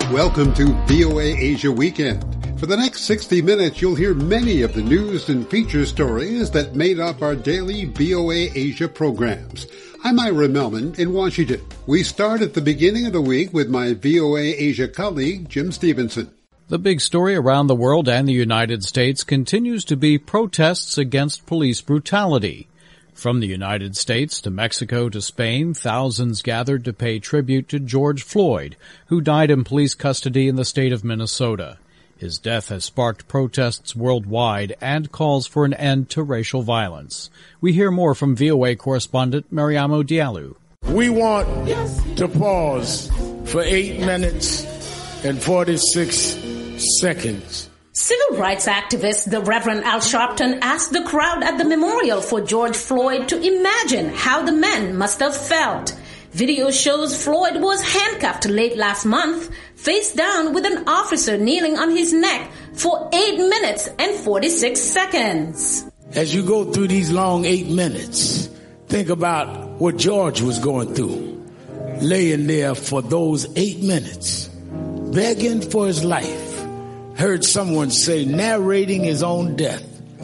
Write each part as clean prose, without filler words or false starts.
Welcome to VOA Asia Weekend. For the next 60 minutes, you'll hear many of the news and feature stories that made up our daily VOA Asia programs. I'm Ira Melman in Washington. We start at the beginning of the week with my VOA Asia colleague, Jim Stevenson. The big story around the world and the United States continues to be protests against police brutality. From the United States to Mexico to Spain, thousands gathered to pay tribute to George Floyd, who died in police custody in the state of Minnesota. His death has sparked protests worldwide and calls for an end to racial violence. We hear more from VOA correspondent Mariamo Diallo. We want to pause for 8 minutes and 46 seconds. Civil rights activist the Reverend Al Sharpton asked the crowd at the memorial for George Floyd to imagine how the men must have felt. Video shows Floyd was handcuffed late last month, face down with an officer kneeling on his neck for 8 minutes and 46 seconds. As you go through these long 8 minutes, think about what George was going through, laying there for those 8 minutes, begging for his life. Heard someone say, narrating his own death.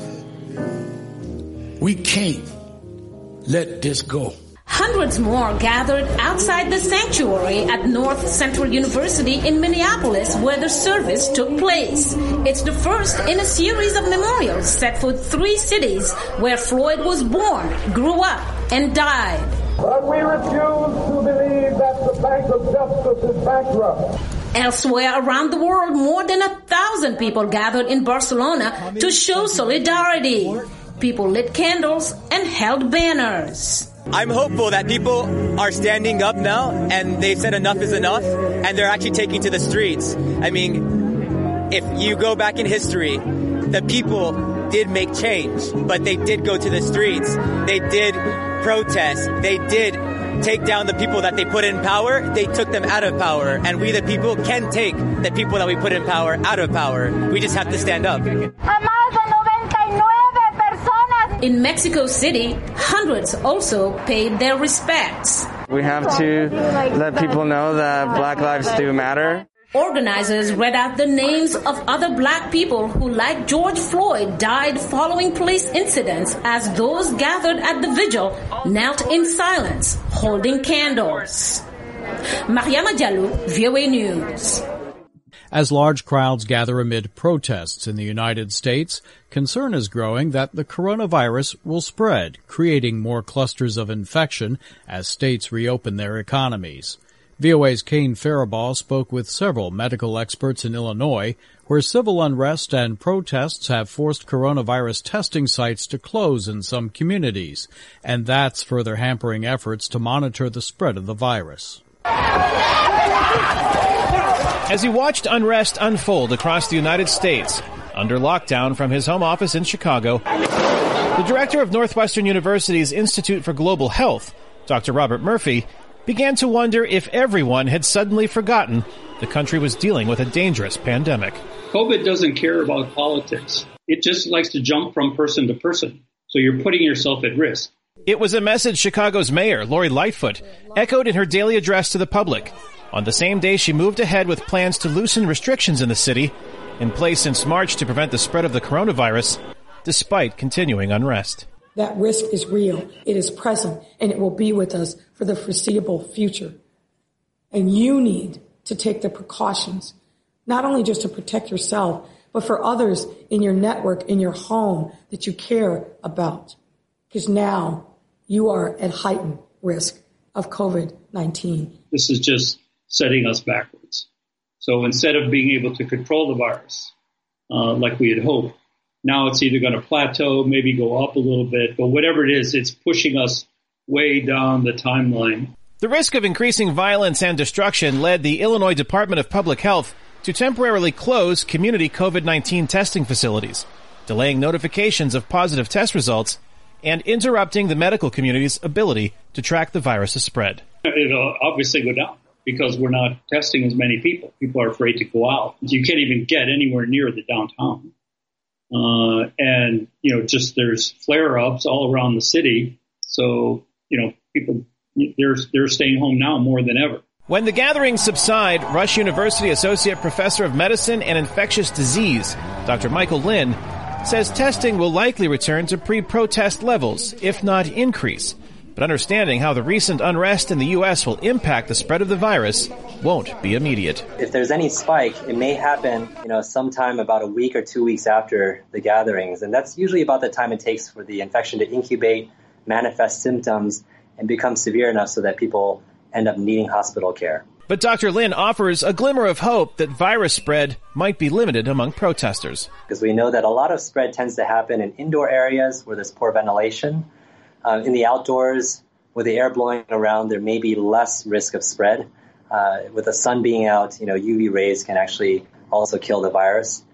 We can't let this go. Hundreds more gathered outside the sanctuary at North Central University in Minneapolis, where the service took place. It's the first in a series of memorials set for 3 cities where Floyd was born, grew up, and died. But we refuse to believe that the Bank of Justice is bankrupt. Elsewhere around the world, more than 1,000 people gathered in Barcelona to show solidarity. People lit candles and held banners. I'm hopeful that people are standing up now and they've said enough is enough and they're actually taking to the streets. I mean, if you go back in history, the people did make change, but they did go to the streets. They did protest. They did take down the people that they put in power. They took them out of power. And we, the people, can take the people that we put in power out of power. We just have to stand up. In Mexico City, hundreds also paid their respects. We have to let people know that Black lives do matter. Organizers read out the names of other black people who, like George Floyd, died following police incidents as those gathered at the vigil knelt in silence, holding candles. Mariama Diallo, VOA News. As large crowds gather amid protests in the United States, concern is growing that the coronavirus will spread, creating more clusters of infection as states reopen their economies. VOA's Kane Faribault spoke with several medical experts in Illinois, where civil unrest and protests have forced coronavirus testing sites to close in some communities, and that's further hampering efforts to monitor the spread of the virus. As he watched unrest unfold across the United States, under lockdown from his home office in Chicago, the director of Northwestern University's Institute for Global Health, Dr. Robert Murphy, began to wonder if everyone had suddenly forgotten the country was dealing with a dangerous pandemic. COVID doesn't care about politics. It just likes to jump from person to person. So you're putting yourself at risk. It was a message Chicago's mayor, Lori Lightfoot, echoed in her daily address to the public. On the same day, she moved ahead with plans to loosen restrictions in the city, in place since March to prevent the spread of the coronavirus, despite continuing unrest. That risk is real, it is present, and it will be with us for the foreseeable future. And you need to take the precautions, not only just to protect yourself, but for others in your network, in your home that you care about. Because now you are at heightened risk of COVID-19. This is just setting us backwards. So instead of being able to control the virus, like we had hoped, now it's either going to plateau, maybe go up a little bit, but whatever it is, it's pushing us way down the timeline. The risk of increasing violence and destruction led the Illinois Department of Public Health to temporarily close community COVID-19 testing facilities, delaying notifications of positive test results and interrupting the medical community's ability to track the virus's spread. It'll obviously go down because we're not testing as many people. People are afraid to go out. You can't even get anywhere near the downtown. And, just there's flare-ups all around the city. So, people, they're staying home now more than ever. When the gatherings subside, Rush University Associate Professor of Medicine and Infectious Disease, Dr. Michael Lin, says testing will likely return to pre-protest levels, if not increase. But understanding how the recent unrest in the U.S. will impact the spread of the virus won't be immediate. If there's any spike, it may happen, sometime about a week or 2 weeks after the gatherings. And that's usually about the time it takes for the infection to incubate, manifest symptoms, and become severe enough so that people end up needing hospital care. But Dr. Lin offers a glimmer of hope that virus spread might be limited among protesters. Because we know that a lot of spread tends to happen in indoor areas where there's poor ventilation. In the outdoors, with the air blowing around, there may be less risk of spread. With the sun being out, UV rays can actually also kill the virus.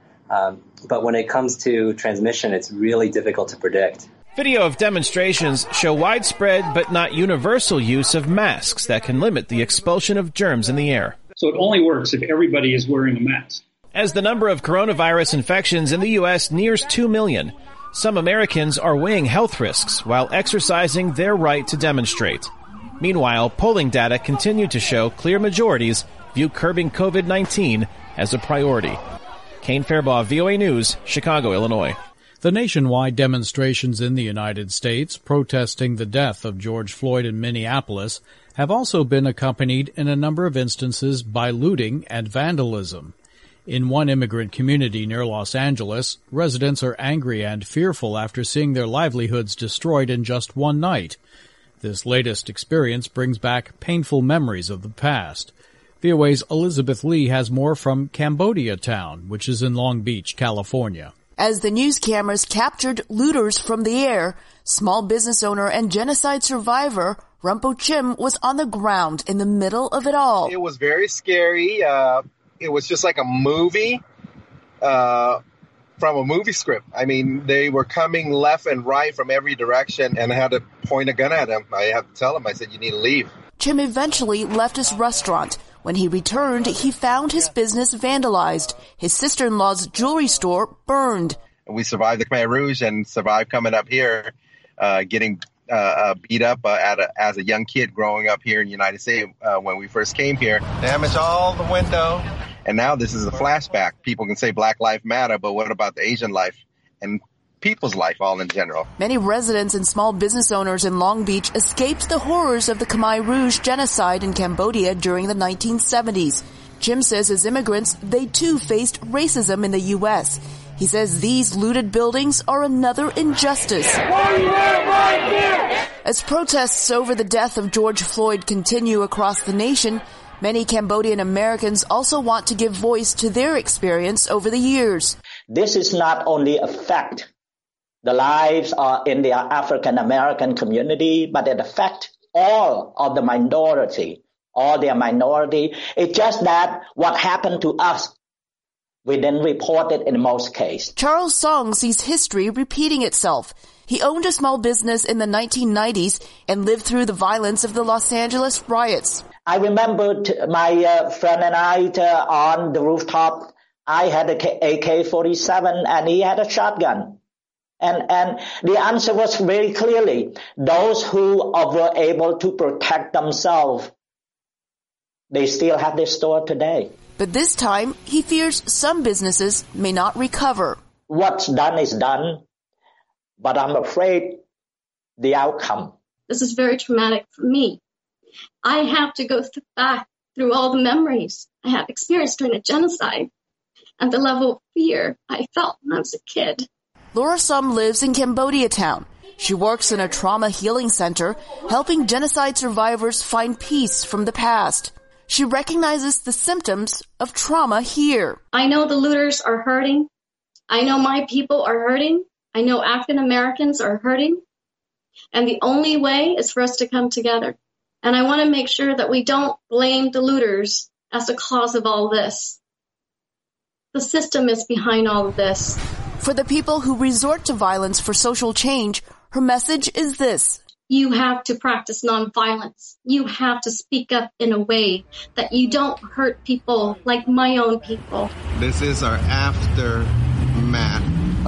But when it comes to transmission, it's really difficult to predict. Video of demonstrations show widespread but not universal use of masks that can limit the expulsion of germs in the air. So it only works if everybody is wearing a mask. As the number of coronavirus infections in the U.S. nears 2 million, some Americans are weighing health risks while exercising their right to demonstrate. Meanwhile, polling data continue to show clear majorities view curbing COVID-19 as a priority. Kane Fairbaugh, VOA News, Chicago, Illinois. The nationwide demonstrations in the United States protesting the death of George Floyd in Minneapolis have also been accompanied in a number of instances by looting and vandalism. In one immigrant community near Los Angeles, residents are angry and fearful after seeing their livelihoods destroyed in just one night. This latest experience brings back painful memories of the past. VOA's Elizabeth Lee has more from Cambodia Town, which is in Long Beach, California. As the news cameras captured looters from the air, small business owner and genocide survivor Rumpo Chim was on the ground in the middle of it all. It was very scary. It was just like a movie from a movie script. I mean, they were coming left and right from every direction, and I had to point a gun at them. I had to tell them, I said, you need to leave. Chim eventually left his restaurant. When he returned, he found his business vandalized. His sister-in-law's jewelry store burned. We survived the Khmer Rouge and survived coming up here, getting beat up as a young kid growing up here in the United States when we first came here. Damaged all the window. And now this is a flashback. People can say Black Lives Matter, but what about the Asian life and people's life all in general? Many residents and small business owners in Long Beach escaped the horrors of the Khmer Rouge genocide in Cambodia during the 1970s. Chim says as immigrants, they too faced racism in the U.S. He says these looted buildings are another injustice. As protests over the death of George Floyd continue across the nation, many Cambodian Americans also want to give voice to their experience over the years. This is not only affect the lives in the African American community, but it affects all of the minority, all their minority. It's just that what happened to us, we didn't report it in most cases. Charles Song sees history repeating itself. He owned a small business in the 1990s and lived through the violence of the Los Angeles riots. I remember my friend and I on the rooftop. I had an AK-47 and he had a shotgun. And the answer was very clearly, those who were able to protect themselves, they still have their store today. But this time, he fears some businesses may not recover. What's done is done, but I'm afraid the outcome. This is very traumatic for me. I have to go back through all the memories I have experienced during the genocide and the level of fear I felt when I was a kid. Laura Sum lives in Cambodia Town. She works in a trauma healing center, helping genocide survivors find peace from the past. She recognizes the symptoms of trauma here. I know the looters are hurting. I know my people are hurting. I know African Americans are hurting. And the only way is for us to come together. And I want to make sure that we don't blame the looters as the cause of all this. The system is behind all of this. For the people who resort to violence for social change, her message is this. You have to practice nonviolence. You have to speak up in a way that you don't hurt people like my own people. This is our aftermath.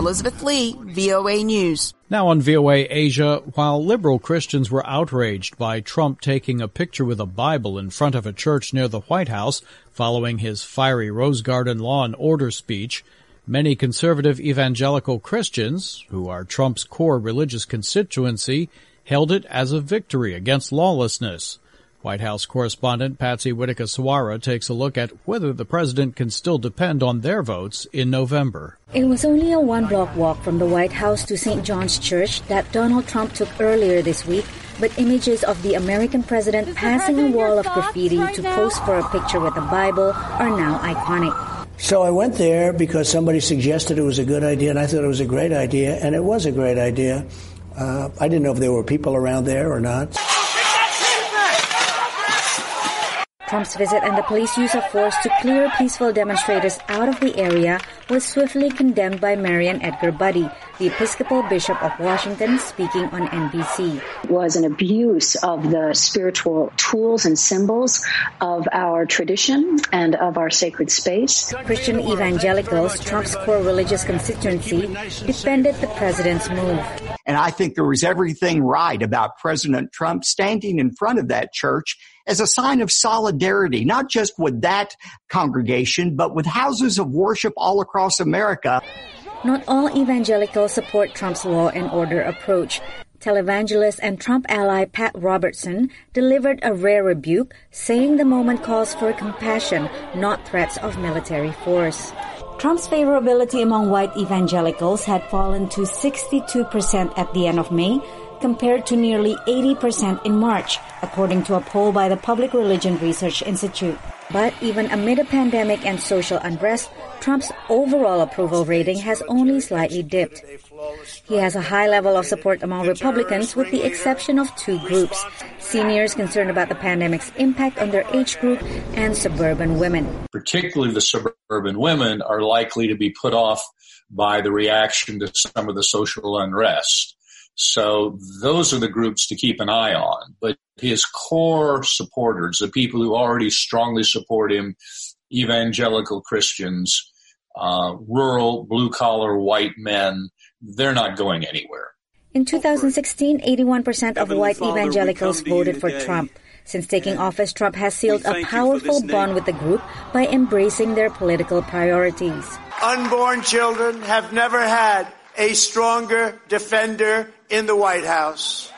Elizabeth Lee, VOA News. Now on VOA Asia, while liberal Christians were outraged by Trump taking a picture with a Bible in front of a church near the White House following his fiery Rose Garden law and order speech, many conservative evangelical Christians, who are Trump's core religious constituency, hailed it as a victory against lawlessness. White House correspondent Patsy Widakuswara takes a look at whether the president can still depend on their votes in November. It was only a one-block walk from the White House to St. John's Church that Donald Trump took earlier this week, but images of the American president passing a wall of graffiti to pose for a picture with a Bible are now iconic. So I went there because somebody suggested it was a good idea, and I thought it was a great idea, and it was a great idea. I didn't know if there were people around there or not. Trump's visit and the police use of force to clear peaceful demonstrators out of the area was swiftly condemned by Marian Edgar Buddy, the Episcopal Bishop of Washington, speaking on NBC. It was an abuse of the spiritual tools and symbols of our tradition and of our sacred space. Christian evangelicals, Trump's core religious constituency, defended the president's move. And I think there was everything right about President Trump standing in front of that church as a sign of solidarity, not just with that congregation, but with houses of worship all across America. Not all evangelicals support Trump's law and order approach. Televangelist and Trump ally Pat Robertson delivered a rare rebuke, saying the moment calls for compassion, not threats of military force. Trump's favorability among white evangelicals had fallen to 62% at the end of May, compared to nearly 80% in March, according to a poll by the Public Religion Research Institute. But even amid a pandemic and social unrest, Trump's overall approval rating has only slightly dipped. He has a high level of support among Republicans, with the exception of two groups: seniors concerned about the pandemic's impact on their age group and suburban women. Particularly the suburban women are likely to be put off by the reaction to some of the social unrest. So those are the groups to keep an eye on. But his core supporters, the people who already strongly support him, evangelical Christians, rural, blue-collar white men, they're not going anywhere. In 2016, 81% of white evangelicals voted for Trump. Since taking office, Trump has sealed a powerful bond with the group by embracing their political priorities. Unborn children have never had a stronger defender in the White House.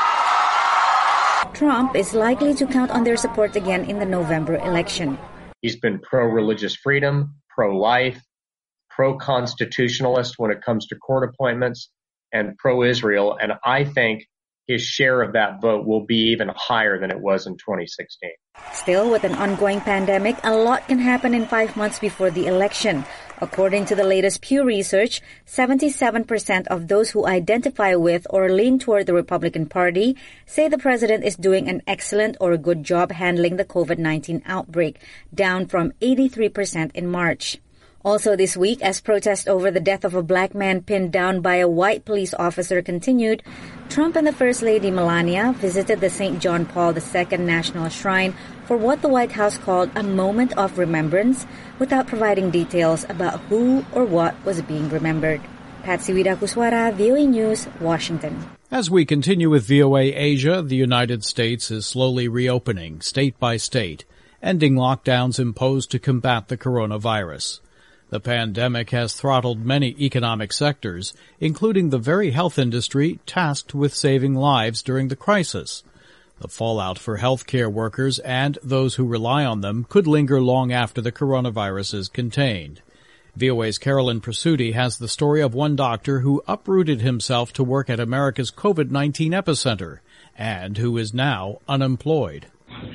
Trump is likely to count on their support again in the November election. He's been pro-religious freedom, pro-life, pro-constitutionalist when it comes to court appointments, and pro-Israel. And I think his share of that vote will be even higher than it was in 2016. Still, with an ongoing pandemic, a lot can happen in 5 months before the election. According to the latest Pew Research, 77% of those who identify with or lean toward the Republican Party say the president is doing an excellent or good job handling the COVID-19 outbreak, down from 83% in March. Also this week, as protests over the death of a black man pinned down by a white police officer continued, Trump and the First Lady Melania visited the St. John Paul II National Shrine for what the White House called a moment of remembrance, without providing details about who or what was being remembered. Patsy Widakuswara, VOA News, Washington. As we continue with VOA Asia, the United States is slowly reopening state by state, ending lockdowns imposed to combat the coronavirus. The pandemic has throttled many economic sectors, including the very health industry tasked with saving lives during the crisis. The fallout for healthcare workers and those who rely on them could linger long after the coronavirus is contained. VOA's Carolyn Presutti has the story of one doctor who uprooted himself to work at America's COVID-19 epicenter and who is now unemployed.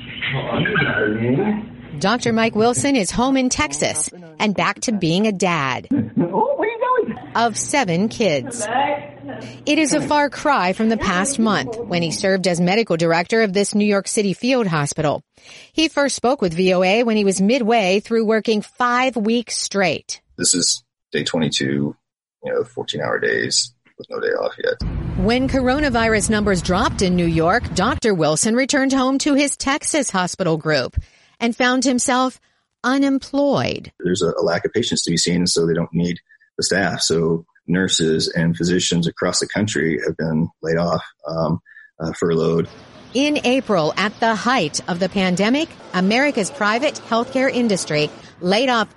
Dr. Mike Wilson is home in Texas and back to being a dad of 7 kids. It is a far cry from the past month when he served as medical director of this New York City field hospital. He first spoke with VOA when he was midway through working 5 weeks straight. This is day 22, 14-hour days with no day off yet. When coronavirus numbers dropped in New York, Dr. Wilson returned home to his Texas hospital group and found himself unemployed. There's a lack of patients to be seen, so they don't need the staff. So nurses and physicians across the country have been laid off, furloughed. In April, at the height of the pandemic, America's private healthcare industry laid off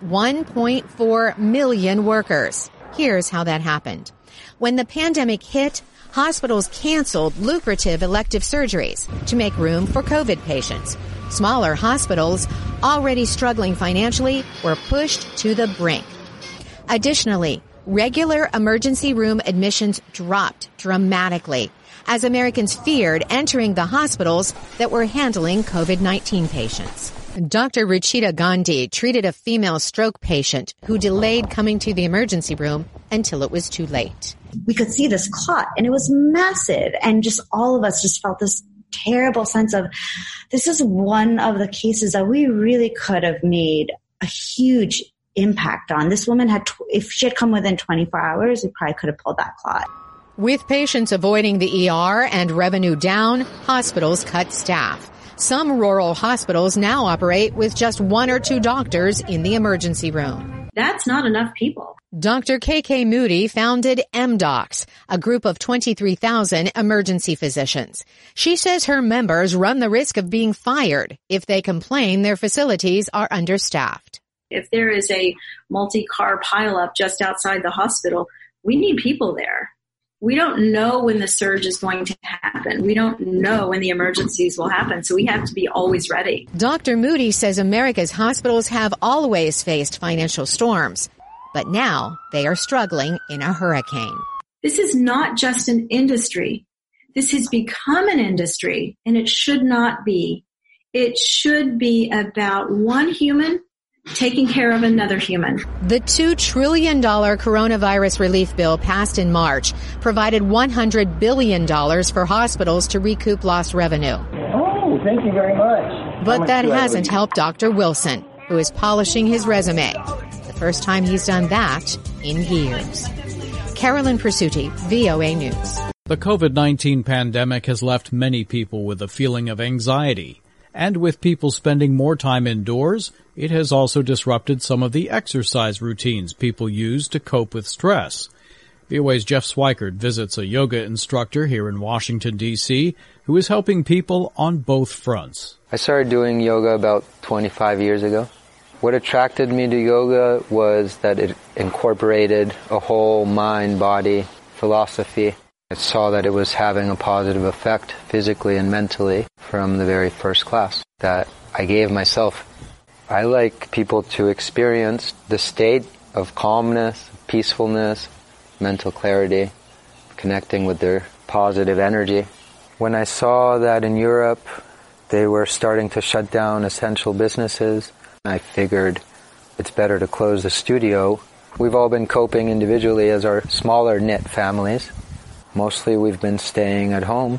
1.4 million workers. Here's how that happened. When the pandemic hit, hospitals canceled lucrative elective surgeries to make room for COVID patients. Smaller hospitals, already struggling financially, were pushed to the brink. Additionally, regular emergency room admissions dropped dramatically as Americans feared entering the hospitals that were handling COVID-19 patients. Dr. Ruchita Gandhi treated a female stroke patient who delayed coming to the emergency room until it was too late. We could see this clot, and it was massive, and just all of us just felt this terrible sense of, this is one of the cases that we really could have made a huge impact on. This woman had, if she had come within 24 hours, we probably could have pulled that clot. With patients avoiding the ER and revenue down, hospitals cut staff. Some rural hospitals now operate with just 1 or 2 doctors in the emergency room. That's not enough people. Dr. KK Moody founded MDocs, a group of 23,000 emergency physicians. She says her members run the risk of being fired if they complain their facilities are understaffed. If there is a multi-car pileup just outside the hospital, we need people there. We don't know when the surge is going to happen. We don't know when the emergencies will happen, so we have to be always ready. Dr. Moody says America's hospitals have always faced financial storms, but now they are struggling in a hurricane. This is not just an industry. This has become an industry, and it should not be. It should be about one human taking care of another human. The $2 trillion coronavirus relief bill passed in March provided $100 billion for hospitals to recoup lost revenue. Oh, thank you very much. But that hasn't helped Dr. Wilson, who is polishing his resume. The first time he's done that in years. Carolyn Persutti, VOA News. The COVID-19 pandemic has left many people with a feeling of anxiety. And with people spending more time indoors, it has also disrupted some of the exercise routines people use to cope with stress. VOA's Jeff Swikert visits a yoga instructor here in Washington, D.C., who is helping people on both fronts. I started doing yoga about 25 years ago. What attracted me to yoga was that it incorporated a whole mind-body philosophy. I saw that it was having a positive effect physically and mentally from the very first class that I gave myself. I like people to experience the state of calmness, peacefulness, mental clarity, connecting with their positive energy. When I saw that in Europe they were starting to shut down essential businesses, I figured it's better to close the studio. We've all been coping individually as our smaller knit families. Mostly we've been staying at home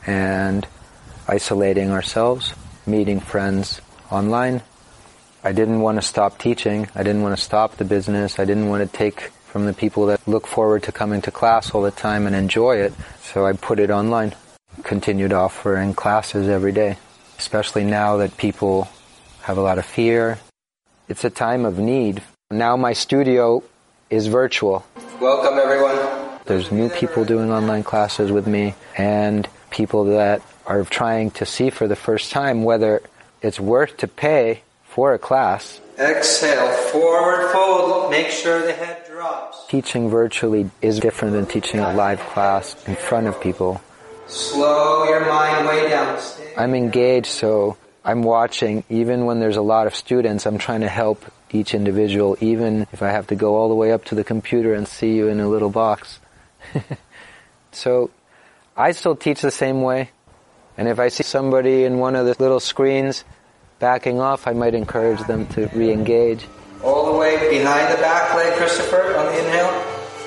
and isolating ourselves, meeting friends online. I didn't want to stop teaching. I didn't want to stop the business. I didn't want to take from the people that look forward to coming to class all the time and enjoy it. So I put it online, continued offering classes every day, especially now that people have a lot of fear. It's a time of need. Now my studio is virtual. Welcome, everyone. There's new people doing online classes with me and people that are trying to see for the first time whether it's worth to pay for a class. Exhale, forward fold, make sure the head drops. Teaching virtually is different than teaching a live class in front of people. Slow your mind way down. I'm engaged, so I'm watching. Even when there's a lot of students, I'm trying to help each individual, even if I have to go all the way up to the computer and see you in a little box. So I still teach the same way, and if I see somebody in one of the little screens backing off, I might encourage them to re-engage. All the way behind the back leg, Christopher, on the inhale.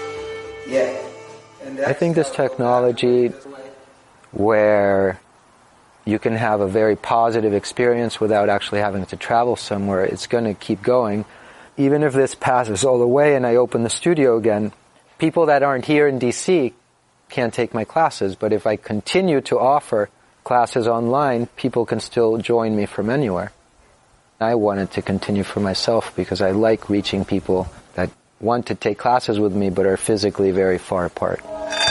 Yeah. I think this technology where you can have a very positive experience without actually having to travel somewhere, it's going to keep going. Even if this passes all the way and I open the studio again, people that aren't here in D.C. can't take my classes, but if I continue to offer classes online, people can still join me from anywhere. I wanted to continue for myself because I like reaching people that want to take classes with me but are physically very far apart.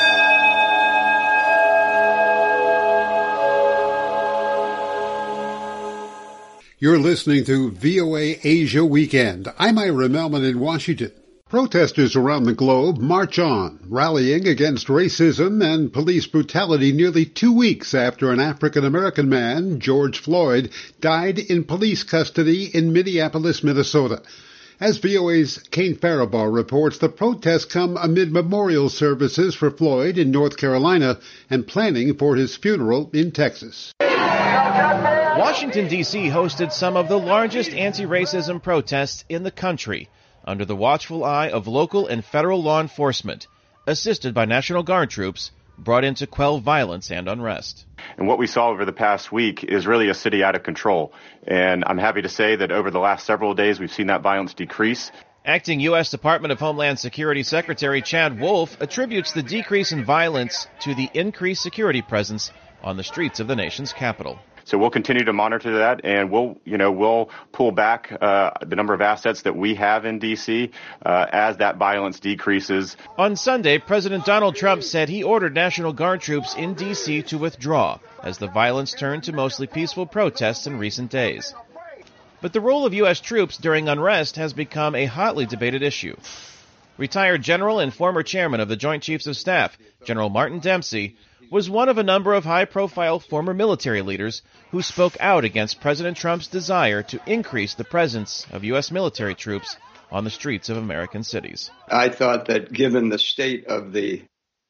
You're listening to VOA Asia Weekend. I'm Ira Melman in Washington. Protesters around the globe march on, rallying against racism and police brutality nearly 2 weeks after an African-American man, George Floyd, died in police custody in Minneapolis, Minnesota. As VOA's Kane Faribaugh reports, the protests come amid memorial services for Floyd in North Carolina and planning for his funeral in Texas. Washington, D.C. hosted some of the largest anti-racism protests in the country under the watchful eye of local and federal law enforcement, assisted by National Guard troops brought in to quell violence and unrest. And what we saw over the past week is really a city out of control. And I'm happy to say that over the last several days, we've seen that violence decrease. Acting U.S. Department of Homeland Security Secretary Chad Wolf attributes the decrease in violence to the increased security presence on the streets of the nation's capital. So we'll continue to monitor that, and we'll pull back the number of assets that we have in D.C. As that violence decreases. On Sunday, President Donald Trump said he ordered National Guard troops in D.C. to withdraw as the violence turned to mostly peaceful protests in recent days. But the role of U.S. troops during unrest has become a hotly debated issue. Retired General and former Chairman of the Joint Chiefs of Staff, General Martin Dempsey, was one of a number of high-profile former military leaders who spoke out against President Trump's desire to increase the presence of U.S. military troops on the streets of American cities. I thought that given the state of the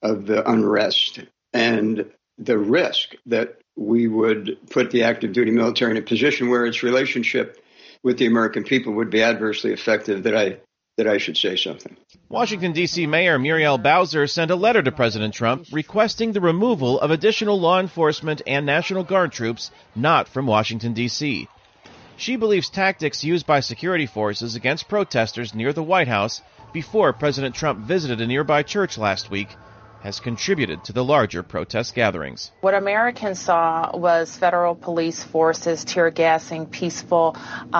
unrest and the risk that we would put the active duty military in a position where its relationship with the American people would be adversely affected, that I should say something. Washington, D.C. Mayor Muriel Bowser sent a letter to President Trump requesting the removal of additional law enforcement and National Guard troops not from Washington, D.C. She believes tactics used by security forces against protesters near the White House before President Trump visited a nearby church last week has contributed to the larger protest gatherings. What Americans saw was federal police forces tear gassing peaceful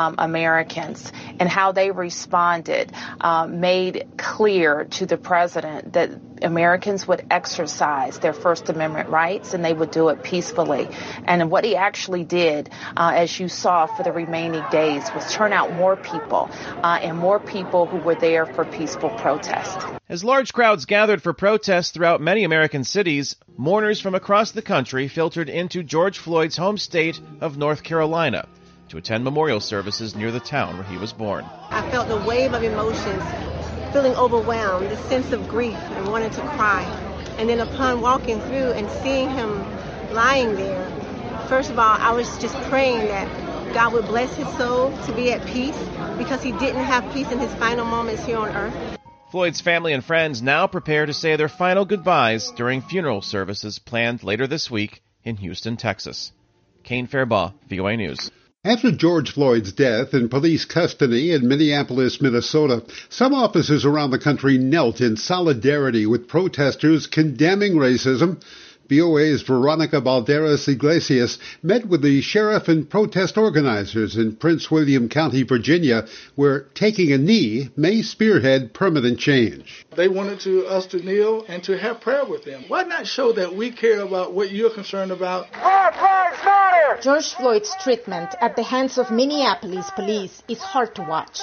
Americans, and how they responded made clear to the president that Americans would exercise their First Amendment rights, and they would do it peacefully. And what he actually did, as you saw for the remaining days, was turn out more people and more people who were there for peaceful protest. As large crowds gathered for protests throughout many American cities, mourners from across the country filtered into George Floyd's home state of North Carolina to attend memorial services near the town where he was born. I felt a wave of emotions, feeling overwhelmed, a sense of grief and wanting to cry. And then upon walking through and seeing him lying there, first of all, I was just praying that God would bless his soul to be at peace, because he didn't have peace in his final moments here on earth. Floyd's family and friends now prepare to say their final goodbyes during funeral services planned later this week in Houston, Texas. Kane Faribaugh, VOA News. After George Floyd's death in police custody in Minneapolis, Minnesota, some officers around the country knelt in solidarity with protesters condemning racism. VOA's Veronica Balderas Iglesias met with the sheriff and protest organizers in Prince William County, Virginia, where taking a knee may spearhead permanent change. They wanted us to kneel and to have prayer with them. Why not show that we care about what you're concerned about? Black Lives Matter! George Floyd's treatment at the hands of Minneapolis police is hard to watch.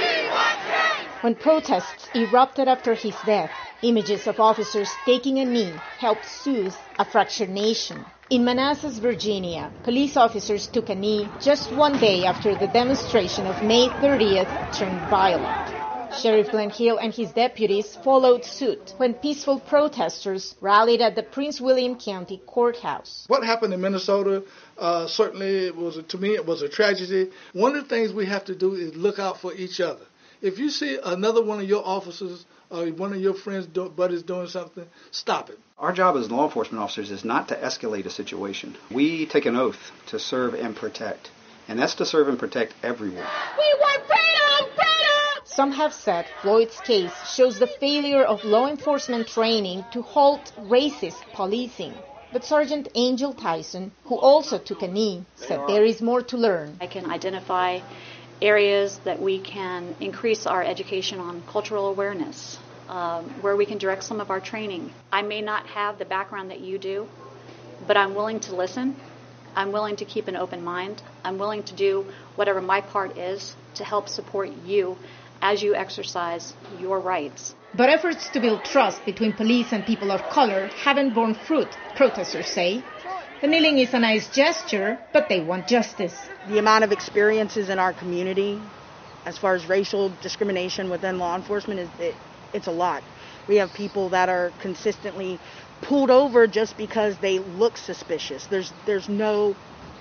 When protests erupted after his death, images of officers taking a knee helped soothe a fractured nation. In Manassas, Virginia, police officers took a knee just one day after the demonstration of May 30th turned violent. Sheriff Glenn Hill and his deputies followed suit when peaceful protesters rallied at the Prince William County Courthouse. What happened in Minnesota, certainly to me it was a tragedy. One of the things we have to do is look out for each other. If you see another one of your officers or one of your friends, buddies doing something, stop it. Our job as law enforcement officers is not to escalate a situation. We take an oath to serve and protect, and that's to serve and protect everyone. We want freedom! Freedom! Some have said Floyd's case shows the failure of law enforcement training to halt racist policing. But Sergeant Angel Tyson, who also took a knee, said there is more to learn. I can identify areas that we can increase our education on cultural awareness, where we can direct some of our training. I may not have the background that you do, but I'm willing to listen. I'm willing to keep an open mind. I'm willing to do whatever my part is to help support you as you exercise your rights. But efforts to build trust between police and people of color haven't borne fruit, protesters say. The kneeling is a nice gesture, but they want justice. The amount of experiences in our community as far as racial discrimination within law enforcement, it's a lot. We have people that are consistently pulled over just because they look suspicious. There's no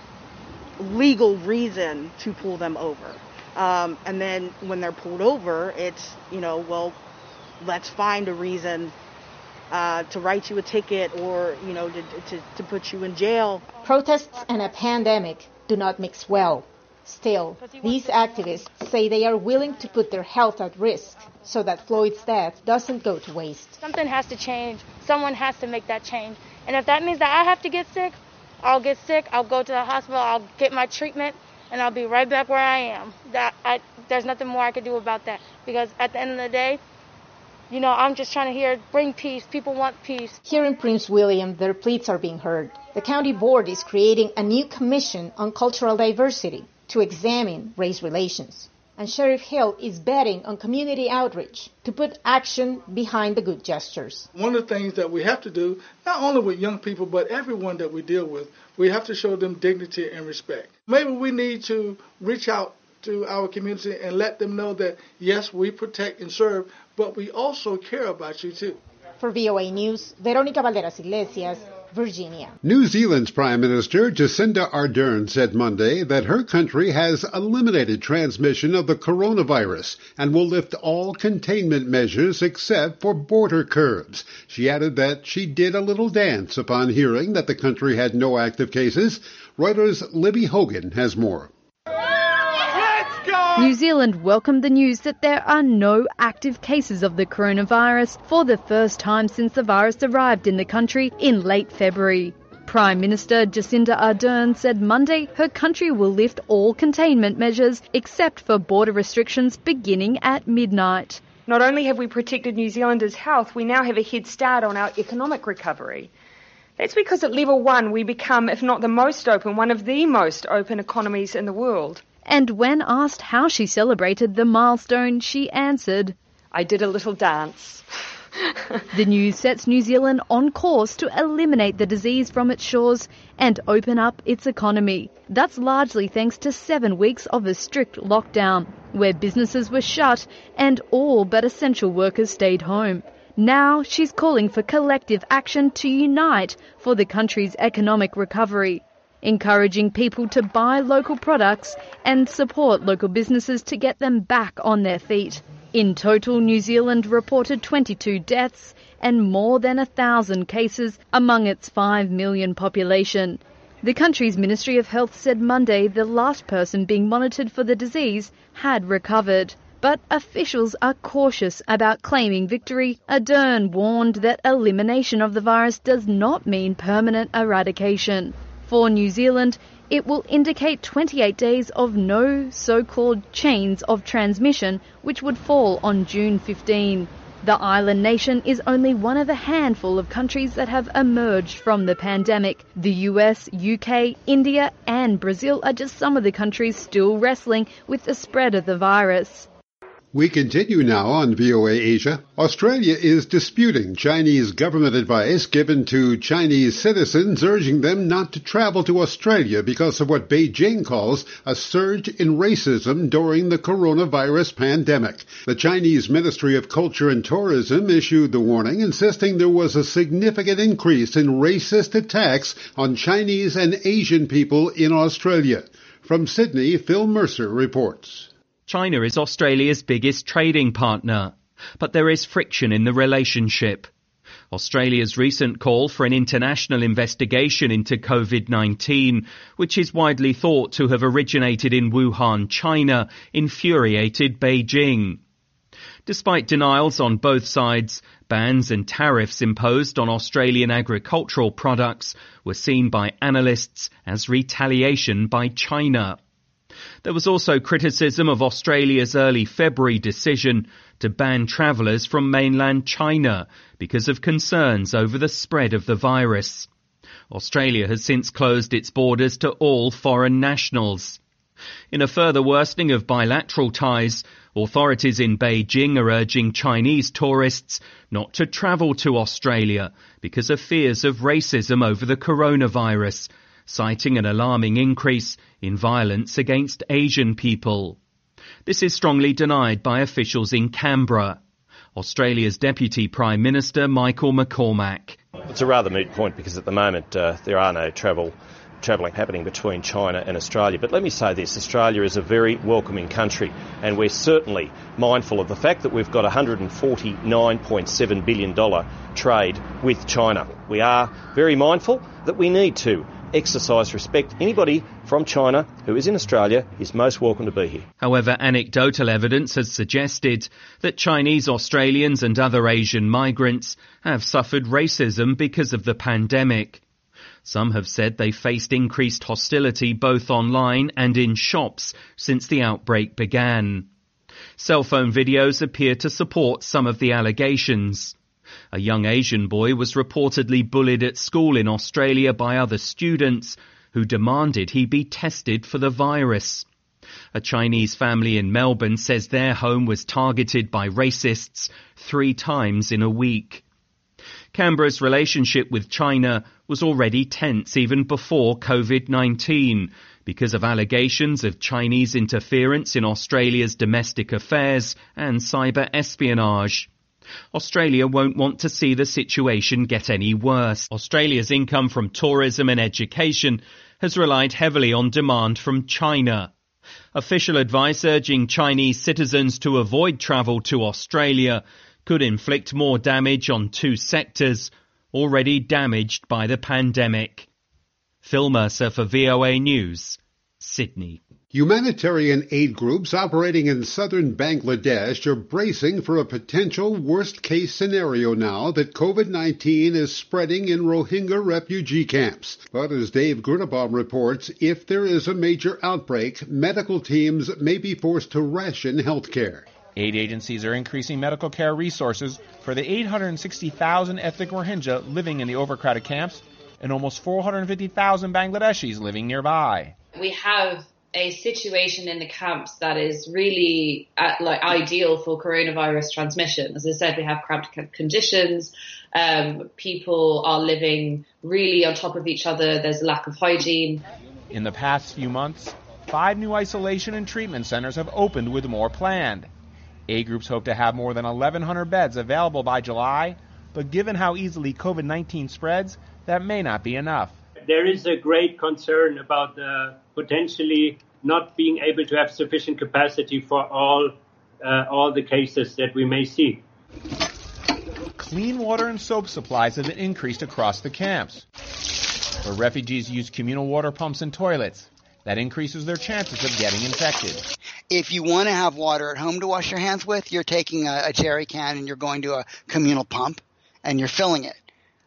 legal reason to pull them over. And then when they're pulled over, it's, well, let's find a reason to write you a ticket or, to put you in jail. Protests and a pandemic do not mix well. Still, these activists say they are willing to put their health at risk so that Floyd's death doesn't go to waste. Something has to change. Someone has to make that change. And if that means that I have to get sick, I'll get sick. I'll go to the hospital. I'll get my treatment, and I'll be right back where I am. There's nothing more I can do about that, because at the end of the day, I'm just trying to bring peace. People want peace. Here in Prince William, their pleas are being heard. The county board is creating a new commission on cultural diversity to examine race relations. And Sheriff Hill is betting on community outreach to put action behind the good gestures. One of the things that we have to do, not only with young people, but everyone that we deal with, we have to show them dignity and respect. Maybe we need to reach out to our community and let them know that, yes, we protect and serve, but we also care about you too. For VOA News, Veronica Valderas Iglesias, Virginia. New Zealand's Prime Minister Jacinda Ardern said Monday that her country has eliminated transmission of the coronavirus and will lift all containment measures except for border curbs. She added that she did a little dance upon hearing that the country had no active cases. Reuters' Libby Hogan has more. New Zealand welcomed the news that there are no active cases of the coronavirus for the first time since the virus arrived in the country in late February. Prime Minister Jacinda Ardern said Monday her country will lift all containment measures except for border restrictions beginning at midnight. Not only have we protected New Zealanders' health, we now have a head start on our economic recovery. That's because at level 1 we become, if not the most open, one of the most open economies in the world. And when asked how she celebrated the milestone, she answered, "I did a little dance." The news sets New Zealand on course to eliminate the disease from its shores and open up its economy. That's largely thanks to 7 weeks of a strict lockdown, where businesses were shut and all but essential workers stayed home. Now she's calling for collective action to unite for the country's economic recovery, encouraging people to buy local products and support local businesses to get them back on their feet. In total, New Zealand reported 22 deaths and more than 1,000 cases among its 5 million population. The country's Ministry of Health said Monday the last person being monitored for the disease had recovered. But officials are cautious about claiming victory. Ardern warned that elimination of the virus does not mean permanent eradication. For New Zealand, it will indicate 28 days of no so-called chains of transmission, which would fall on June 15. The island nation is only one of a handful of countries that have emerged from the pandemic. The US, UK, India and Brazil are just some of the countries still wrestling with the spread of the virus. We continue now on VOA Asia. Australia is disputing Chinese government advice given to Chinese citizens urging them not to travel to Australia because of what Beijing calls a surge in racism during the coronavirus pandemic. The Chinese Ministry of Culture and Tourism issued the warning, insisting there was a significant increase in racist attacks on Chinese and Asian people in Australia. From Sydney, Phil Mercer reports. China is Australia's biggest trading partner, but there is friction in the relationship. Australia's recent call for an international investigation into COVID-19, which is widely thought to have originated in Wuhan, China, infuriated Beijing. Despite denials on both sides, bans and tariffs imposed on Australian agricultural products were seen by analysts as retaliation by China. There was also criticism of Australia's early February decision to ban travellers from mainland China because of concerns over the spread of the virus. Australia has since closed its borders to all foreign nationals. In a further worsening of bilateral ties, authorities in Beijing are urging Chinese tourists not to travel to Australia because of fears of racism over the coronavirus, citing an alarming increase in violence against Asian people. This is strongly denied by officials in Canberra. Australia's Deputy Prime Minister Michael McCormack. It's a rather moot point because at the moment there are no travelling happening between China and Australia. But let me say this, Australia is a very welcoming country and we're certainly mindful of the fact that we've got $149.7 billion trade with China. We are very mindful that we need to exercise respect. Anybody from China who is in Australia is most welcome to be here. However, anecdotal evidence has suggested that Chinese Australians and other Asian migrants have suffered racism because of the pandemic. Some have said they faced increased hostility both online and in shops since the outbreak began. Cell phone videos appear to support some of the allegations. A young Asian boy was reportedly bullied at school in Australia by other students who demanded he be tested for the virus. A Chinese family in Melbourne says their home was targeted by racists 3 times in a week. Canberra's relationship with China was already tense even before COVID-19 because of allegations of Chinese interference in Australia's domestic affairs and cyber espionage. Australia won't want to see the situation get any worse. Australia's income from tourism and education has relied heavily on demand from China. Official advice urging Chinese citizens to avoid travel to Australia could inflict more damage on 2 sectors already damaged by the pandemic. Phil Mercer for VOA News, Sydney. Humanitarian aid groups operating in southern Bangladesh are bracing for a potential worst-case scenario now that COVID-19 is spreading in Rohingya refugee camps. But as Dave Grunebaum reports, if there is a major outbreak, medical teams may be forced to ration health care. Aid agencies are increasing medical care resources for the 860,000 ethnic Rohingya living in the overcrowded camps and almost 450,000 Bangladeshis living nearby. We have a situation in the camps that is really ideal for coronavirus transmission. As I said, we have cramped conditions. People are living really on top of each other. There's a lack of hygiene. In the past few months, 5 new isolation and treatment centers have opened with more planned. Aid groups hope to have more than 1,100 beds available by July, but given how easily COVID-19 spreads, that may not be enough. There is a great concern about potentially not being able to have sufficient capacity for all the cases that we may see. Clean water and soap supplies have been increased across the camps. Where refugees use communal water pumps and toilets, that increases their chances of getting infected. If you want to have water at home to wash your hands with, you're taking a jerry can and you're going to a communal pump and you're filling it.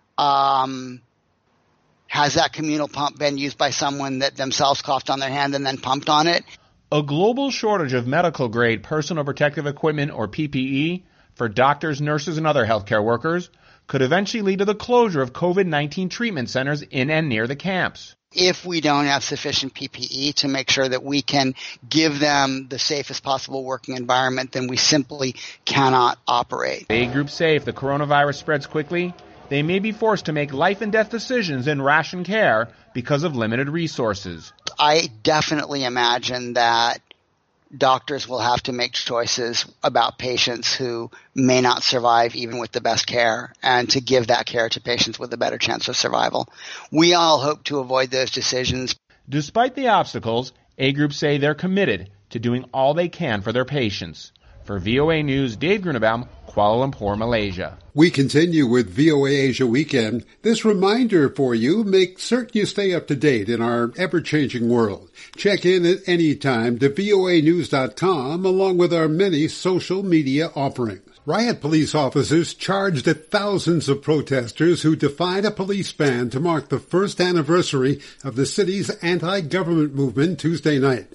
Has that communal pump been used by someone that themselves coughed on their hand and then pumped on it? A global shortage of medical-grade personal protective equipment, or PPE, for doctors, nurses, and other healthcare workers could eventually lead to the closure of COVID-19 treatment centers in and near the camps. If we don't have sufficient PPE to make sure that we can give them the safest possible working environment, then we simply cannot operate. Aid groups say if the coronavirus spreads quickly, they may be forced to make life and death decisions in ration care because of limited resources. I definitely imagine that doctors will have to make choices about patients who may not survive even with the best care, and to give that care to patients with a better chance of survival. We all hope to avoid those decisions. Despite the obstacles, aid groups say they're committed to doing all they can for their patients. For VOA News, Dave Grunebaum, Kuala Lumpur, Malaysia. We continue with VOA Asia Weekend. This reminder for you, make certain you stay up to date in our ever-changing world. Check in at any time to voanews.com along with our many social media offerings. Riot police officers charged at thousands of protesters who defied a police ban to mark the first anniversary of the city's anti-government movement Tuesday night.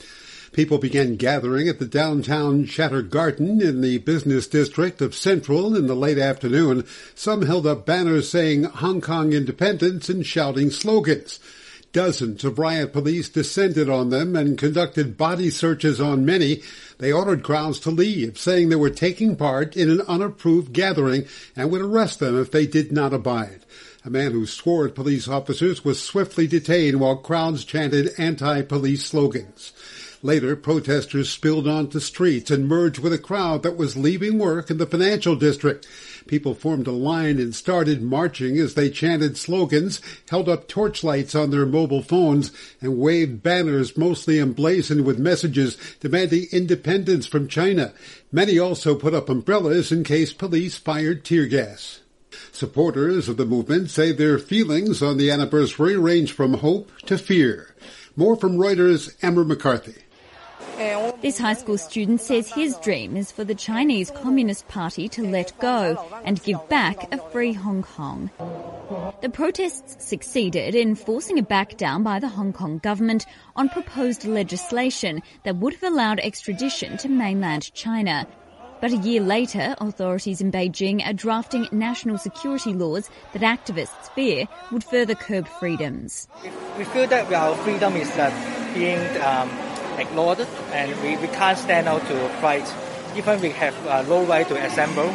People began gathering at the downtown Shatter Garden in the business district of Central in the late afternoon. Some held up banners saying Hong Kong independence and shouting slogans. Dozens of riot police descended on them and conducted body searches on many. They ordered crowds to leave, saying they were taking part in an unapproved gathering and would arrest them if they did not abide. A man who swore at police officers was swiftly detained while crowds chanted anti-police slogans. Later, protesters spilled onto streets and merged with a crowd that was leaving work in the financial district. People formed a line and started marching as they chanted slogans, held up torchlights on their mobile phones, and waved banners mostly emblazoned with messages demanding independence from China. Many also put up umbrellas in case police fired tear gas. Supporters of the movement say their feelings on the anniversary range from hope to fear. More from Reuters' Emma McCarthy. This high school student says his dream is for the Chinese Communist Party to let go and give back a free Hong Kong. The protests succeeded in forcing a back down by the Hong Kong government on proposed legislation that would have allowed extradition to mainland China. But a year later, authorities in Beijing are drafting national security laws that activists fear would further curb freedoms. We feel that our freedom is being ignored, and we can't stand out to fight. Even we have no right to assemble.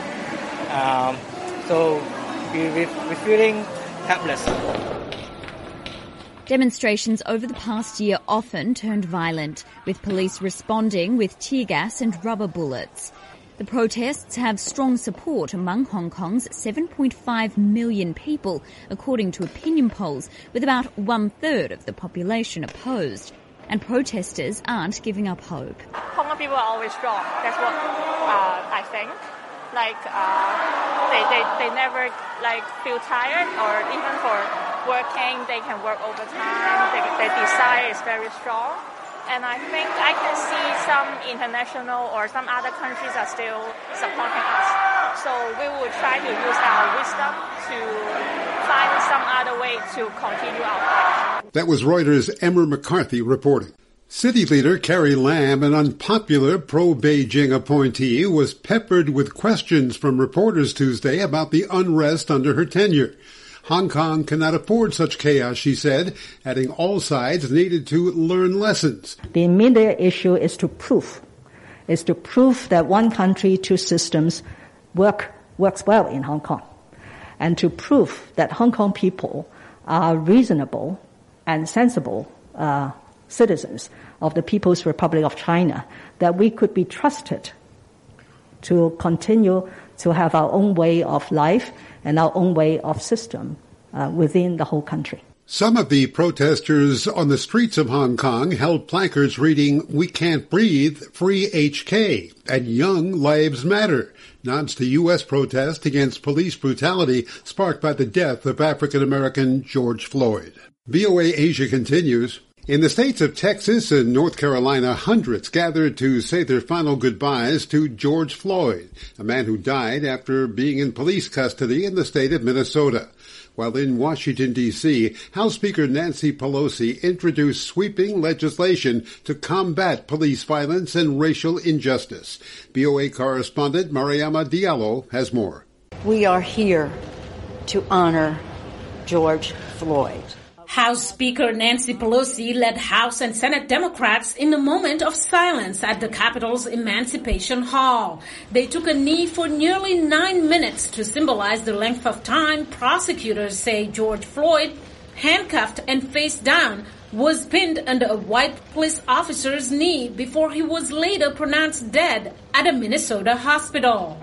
So we're feeling helpless. Demonstrations over the past year often turned violent, with police responding with tear gas and rubber bullets. The protests have strong support among Hong Kong's 7.5 million people, according to opinion polls, with about 1/3 of the population opposed. And protesters aren't giving up hope. Hong Kong people are always strong. That's what I think. They never feel tired, or even for working, they can work overtime. Their desire is very strong. And I think I can see some international or some other countries are still supporting us. So we will try to use our wisdom to find some other way to continue our fight. That was Reuters' Emma McCarthy reporting. City leader Carrie Lam, an unpopular pro-Beijing appointee, was peppered with questions from reporters Tuesday about the unrest under her tenure. Hong Kong cannot afford such chaos, she said, adding all sides needed to learn lessons. The immediate issue is to prove that one country, two systems works well in Hong Kong, and to prove that Hong Kong people are reasonable and sensible citizens of the People's Republic of China, that we could be trusted to continue to have our own way of life and our own way of system within the whole country. Some of the protesters on the streets of Hong Kong held placards reading, "We can't breathe, free HK," and "Young Lives Matter," nods to U.S. protest against police brutality sparked by the death of African-American George Floyd. VOA Asia continues. In the states of Texas and North Carolina, hundreds gathered to say their final goodbyes to George Floyd, a man who died after being in police custody in the state of Minnesota. While in Washington, D.C., House Speaker Nancy Pelosi introduced sweeping legislation to combat police violence and racial injustice. VOA correspondent Mariama Diallo has more. We are here to honor George Floyd. House Speaker Nancy Pelosi led House and Senate Democrats in a moment of silence at the Capitol's Emancipation Hall. They took a knee for nearly 9 minutes to symbolize the length of time prosecutors say George Floyd, handcuffed and face down, was pinned under a white police officer's knee before he was later pronounced dead at a Minnesota hospital.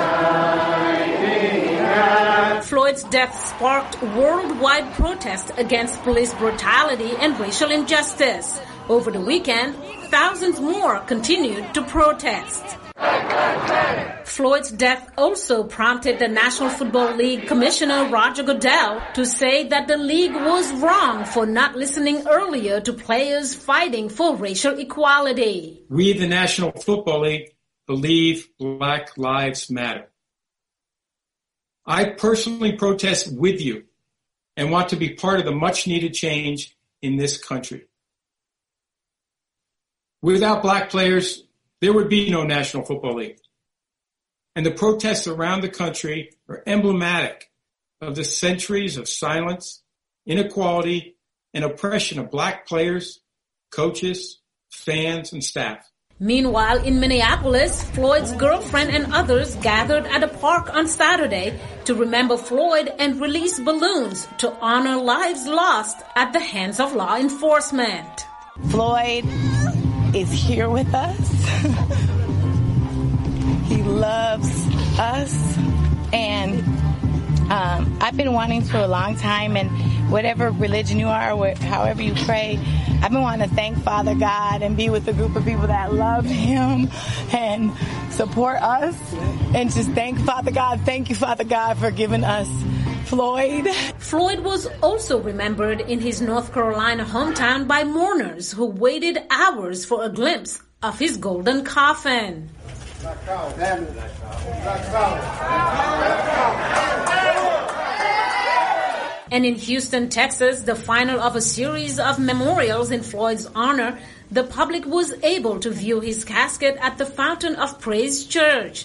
Floyd's death sparked worldwide protest against police brutality and racial injustice. Over the weekend, thousands more continued to protest. Floyd's death also prompted the National Football League Commissioner Roger Goodell to say that the league was wrong for not listening earlier to players fighting for racial equality. We, the National Football League, believe Black Lives Matter. I personally protest with you and want to be part of the much-needed change in this country. Without black players, there would be no National Football League. And the protests around the country are emblematic of the centuries of silence, inequality, and oppression of black players, coaches, fans, and staff. Meanwhile, in Minneapolis, Floyd's girlfriend and others gathered at a park on Saturday to remember Floyd and release balloons to honor lives lost at the hands of law enforcement. Floyd is here with us. He loves us, and I've been wanting for a long time, and whatever religion you are, however you pray, I've been wanting to thank Father God and be with a group of people that love Him and support us, and just thank Father God. Thank you, Father God, for giving us Floyd. Floyd was also remembered in his North Carolina hometown by mourners who waited hours for a glimpse of his golden coffin. And in Houston, Texas, the final of a series of memorials in Floyd's honor, the public was able to view his casket at the Fountain of Praise Church.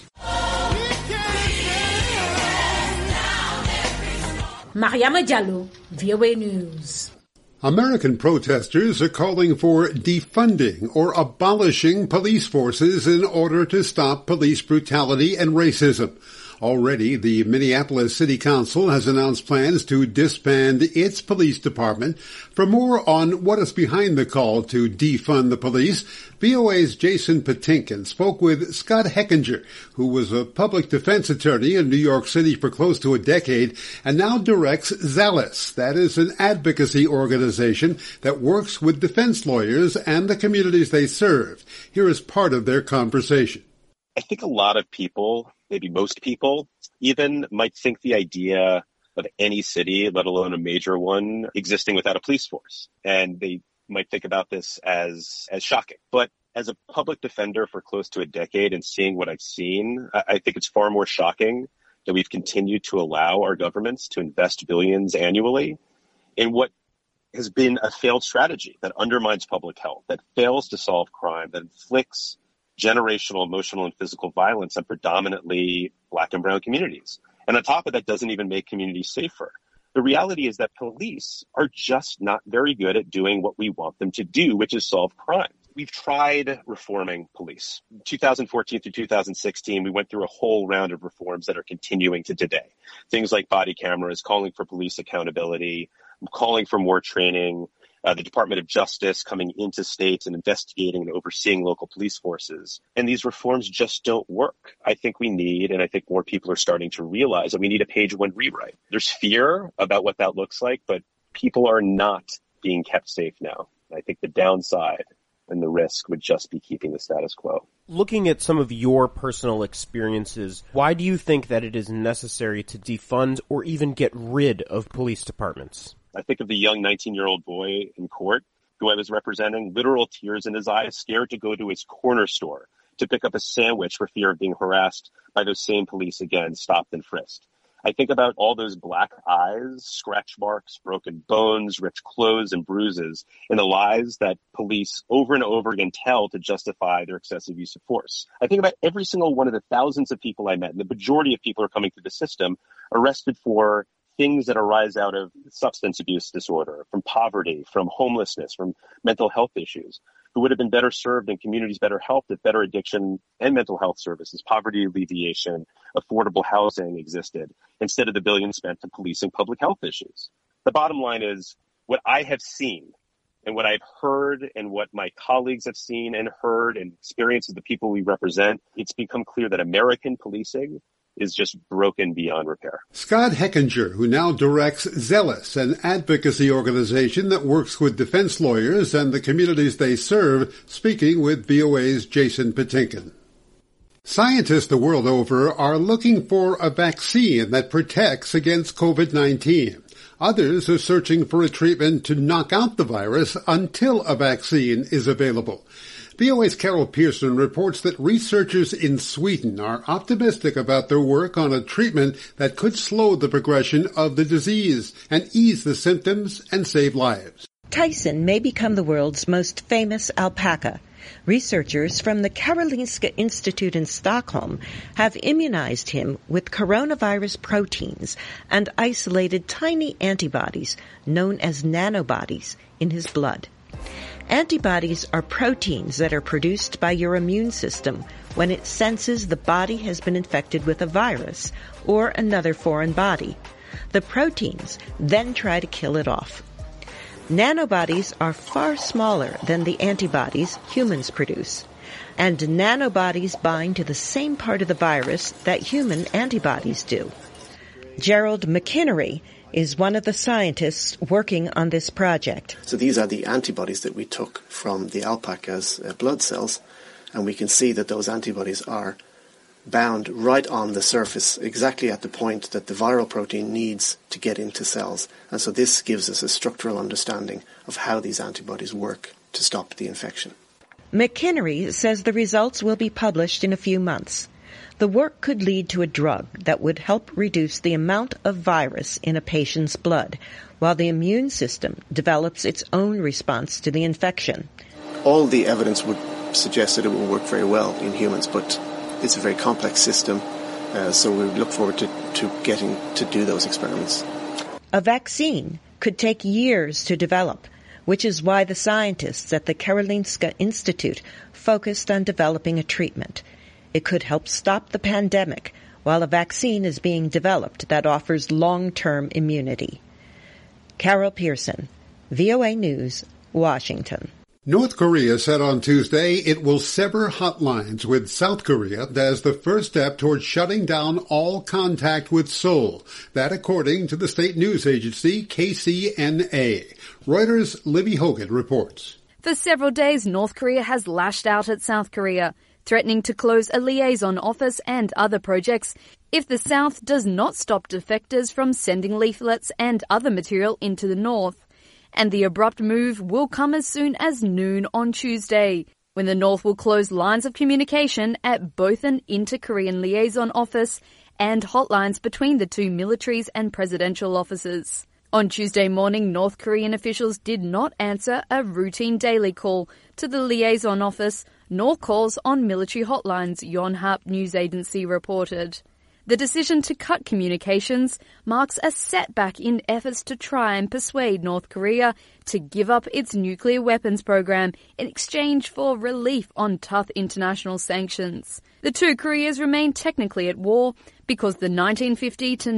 Mariama Diallo, VOA News. American protesters are calling for defunding or abolishing police forces in order to stop police brutality and racism. Already, the Minneapolis City Council has announced plans to disband its police department. For more on what is behind the call to defund the police, VOA's Jason Patinkin spoke with Scott Hechinger, who was a public defense attorney in New York City for close to a decade and now directs Zealous. That is an advocacy organization that works with defense lawyers and the communities they serve. Here is part of their conversation. I think a lot of people, maybe most people, even might think the idea of any city, let alone a major one, existing without a police force. And they might think about this as shocking. But as a public defender for close to a decade and seeing what I've seen, I think it's far more shocking that we've continued to allow our governments to invest billions annually in what has been a failed strategy that undermines public health, that fails to solve crime, that inflicts generational, emotional, and physical violence on predominantly Black and brown communities. And on top of that, doesn't even make communities safer. The reality is that police are just not very good at doing what we want them to do, which is solve crime. We've tried reforming police. 2014 through 2016, we went through a whole round of reforms that are continuing to today. Things like body cameras, calling for police accountability, calling for more training, the Department of Justice coming into states and investigating and overseeing local police forces. And these reforms just don't work. I think we need, and I think more people are starting to realize that we need a page one rewrite. There's fear about what that looks like, but people are not being kept safe now. I think the downside and the risk would just be keeping the status quo. Looking at some of your personal experiences, why do you think that it is necessary to defund or even get rid of police departments? I think of the young 19-year-old boy in court who I was representing, literal tears in his eyes, scared to go to his corner store to pick up a sandwich for fear of being harassed by those same police again, stopped and frisked. I think about all those black eyes, scratch marks, broken bones, ripped clothes, and bruises in the lies that police over and over again tell to justify their excessive use of force. I think about every single one of the thousands of people I met, and the majority of people who are coming through the system, arrested for things that arise out of substance abuse disorder, from poverty, from homelessness, from mental health issues, who would have been better served in communities better helped if better addiction and mental health services, poverty alleviation, affordable housing existed, instead of the billions spent on policing public health issues. The bottom line is what I have seen and what I've heard and what my colleagues have seen and heard and experienced of the people we represent, it's become clear that American policing is just broken beyond repair. Scott Hechinger, who now directs Zealous, an advocacy organization that works with defense lawyers and the communities they serve, speaking with VOA's Jason Patinkin. Scientists the world over are looking for a vaccine that protects against COVID-19. Others are searching for a treatment to knock out the virus until a vaccine is available. VOA's Carol Pearson reports that researchers in Sweden are optimistic about their work on a treatment that could slow the progression of the disease and ease the symptoms and save lives. Tyson may become the world's most famous alpaca. Researchers from the Karolinska Institute in Stockholm have immunized him with coronavirus proteins and isolated tiny antibodies, known as nanobodies, in his blood. Antibodies are proteins that are produced by your immune system when it senses the body has been infected with a virus or another foreign body. The proteins then try to kill it off. Nanobodies are far smaller than the antibodies humans produce, and nanobodies bind to the same part of the virus that human antibodies do. Gerald McInnery is one of the scientists working on this project. So these are the antibodies that we took from the alpaca's blood cells, and we can see that those antibodies are bound right on the surface, exactly at the point that the viral protein needs to get into cells. And so this gives us a structural understanding of how these antibodies work to stop the infection. McInnery says the results will be published in a few months. The work could lead to a drug that would help reduce the amount of virus in a patient's blood, while the immune system develops its own response to the infection. All the evidence would suggest that it will work very well in humans, but it's a very complex system, so we look forward to getting to do those experiments. A vaccine could take years to develop, which is why the scientists at the Karolinska Institute focused on developing a treatment. It could help stop the pandemic while a vaccine is being developed that offers long-term immunity. Carol Pearson, VOA News, Washington. North Korea said on Tuesday it will sever hotlines with South Korea as the first step towards shutting down all contact with Seoul. That according to the state news agency KCNA. Reuters' Libby Hogan reports. For several days, North Korea has lashed out at South Korea, threatening to close a liaison office and other projects if the South does not stop defectors from sending leaflets and other material into the North. And the abrupt move will come as soon as noon on Tuesday, when the North will close lines of communication at both an inter-Korean liaison office and hotlines between the two militaries and presidential offices. On Tuesday morning, North Korean officials did not answer a routine daily call to the liaison office, nor calls on military hotlines, Yonhap news agency reported. The decision to cut communications marks a setback in efforts to try and persuade North Korea to give up its nuclear weapons program in exchange for relief on tough international sanctions. The two Koreas remain technically at war because the 1950 to